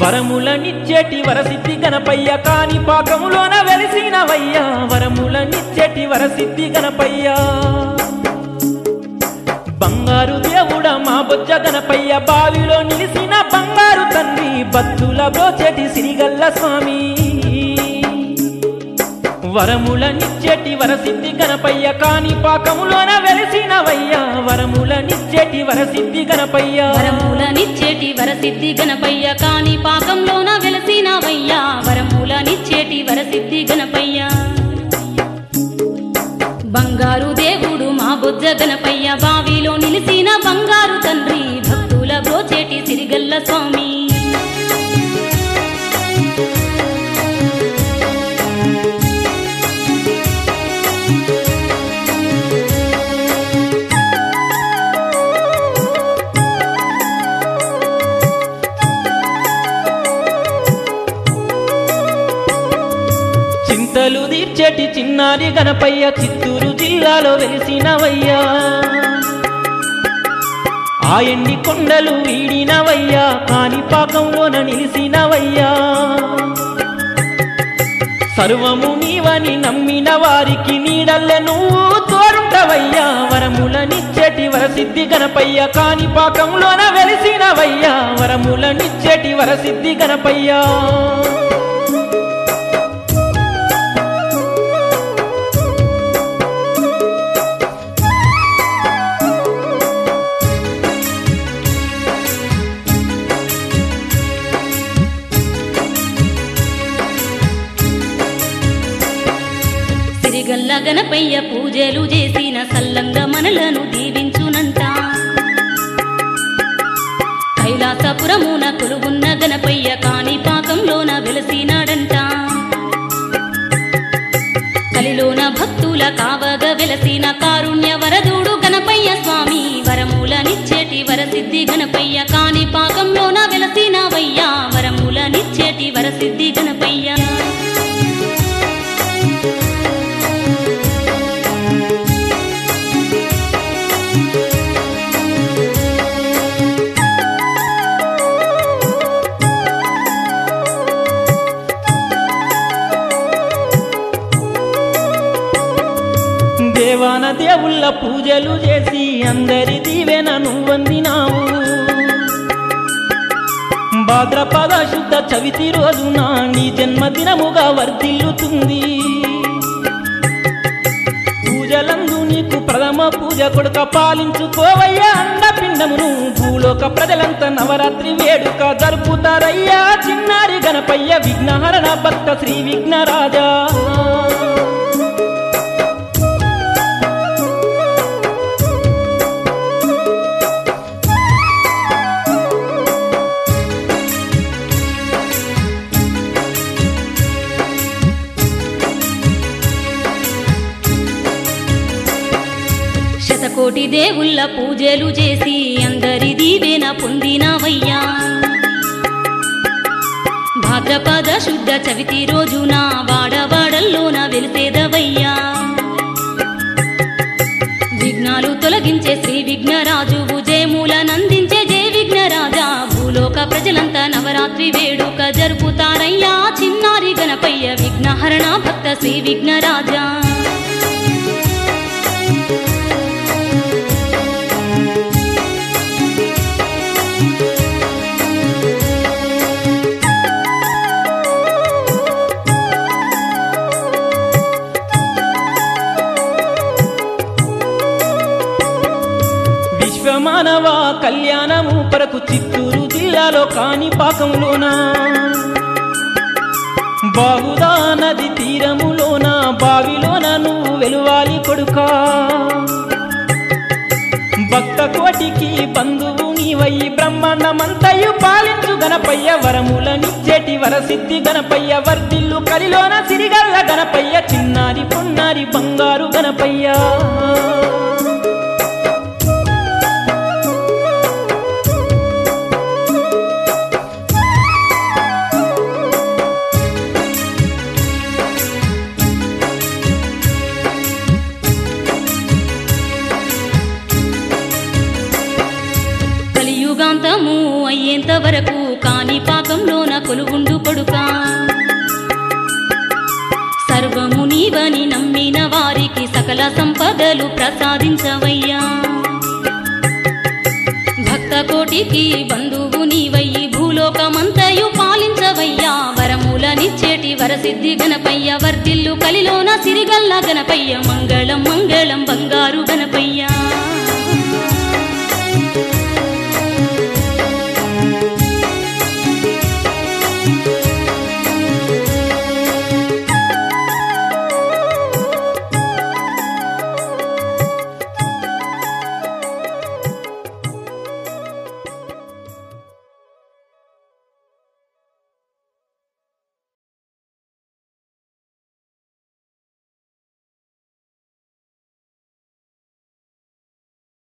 వరములనిచ్చేటి వరసిద్ధి గణపయ్య కాణిపాకములోన వెలిసినవయ్యా వరములనిచ్చేటి వరసిద్ధి గణపయ్య బంగారు దేవుడా మా బొజ్జ గణపయ్య బావిలో నిలిసిన బంగారు తండ్రి భక్తుల బ్రోచేటి సిరిగల్ల స్వామి వరములనిచ్చేటి వరసిద్ధి గణపయ్య కాణిపాకములోన వెలిసినవయ్యా వరములనిచ్చేటి వరసిద్ధి గణపయ్య వరములనిచ్చేటి వరసిద్ధి గణపయ్య కాణిపాకంలోన వెలిసినవయ్యా వరములనిచ్చేటి వరసిద్ధి గణపయ్య బంగారు దేవుడు మా బొజ్జ గణపయ్య బావిలో నిలిసిన బంగారు తండ్రి భక్తుల బ్రోచేటి సిరిగల్ల స్వామి చింతలు తీర్చేటి చిన్నారి గణపయ్య చిత్తూరు జిల్లాలో వెలిసినవయ్యా ఆ ఎండి కొండలు వీడినవయ్యా కాణిపాకంలోన నిలిసినవయ్యా సర్వము నీవని నమ్మిన వారికి నీడల్లె నువ్వు తోడుంటవయ్యా వరములనిచ్చేటి వరసిద్ధి గణపయ్య కాణిపాకంలోన వెలిసినవయ్యా వరములనిచ్చేటి వరసిద్ధి గణపయ్య సిరిగల్ల గణపయ్య పూజలు చేసిన సల్లంగా మనలను దీవించునంట కైలాసపురమున కొలువున్న గణపయ్య కాణిపాకంలోన వెలసినాడంట కలిలోన భక్తుల కావగా వెలసిన కారుణ్య వరదుడు గణపయ్య స్వామి వరములనిచ్చేటి వరసిద్ధి గణపయ్య కాణిపాకంలోన వెలసినవయ్యా వరములనిచ్చేటి వరసిద్ధి గణపయ్య దేవాన దేవుళ్ళ పూజలు చేసి అందరి దీవెనను వందినావు భాద్రపద శుద్ధ చవితి రోజున నీ జన్మదినముగా వర్ధిల్లుతుంది పూజలందు నీకు ప్రథమ పూజ కొడుక పాలించుకోవయ్యా అండపిండమును భూలోక ప్రజలంతా నవరాత్రి వేడుక జరుపుతారయ్యా చిన్నారి గణపయ్య విఘ్నహరణ భక్త శ్రీ విఘ్నరాజా శతకోటి దేవుళ్ళ పూజలు చేసి అందరి దీవెన పొందినవయ్యా భాద్రపద శుద్ధ చవితి రోజున వాడవాడల్లోన వెలిసేదవయ్యా విఘ్నాలు తొలగించే శ్రీ విఘ్నరాజు జయములనందించే జయ విఘ్నరాజా భూలోక ప్రజలంతా నవరాత్రి వేడుక జరుపుతారయ్యా చిన్నారి గణపయ్య విఘ్నహరణ భక్త శ్రీ విఘ్నరాజా విశ్వమానవ కళ్యాణము పరకు చిత్తూరు జిల్లాలో కాణిపాకంలోన బాగుదా నది తీరములోన బావిలోన నువ్వు వెలువాలి కొడుకా భక్త కోటికి బంధువు నీవయ్యి బ్రహ్మాండమంతయు పాలించు గణపయ్య వరములనిచ్చేటి వరసిద్ధి గణపయ్య వర్ధిల్లు కలిలోన సిరిగల్ల గణపయ్య చిన్నారి పొన్నారి బంగారు గణపయ్య అయ్యేంత వరకు కాని పాకంలోన కొలువుండు కొడుకా సర్వము నీవని నమ్మిన వారికి సకల సంపదలు ప్రసాదించవయ్యా భక్త కోటికి బంధువు నీవయ్యి భూలోకమంతయు పాలించవయ్యా వరములనిచ్చేటి వరసిద్ధి గణపయ్య వర్ధిల్లు కలిలోన సిరిగల్ల గణపయ్య మంగళం మంగళం బంగారు గణపయ్య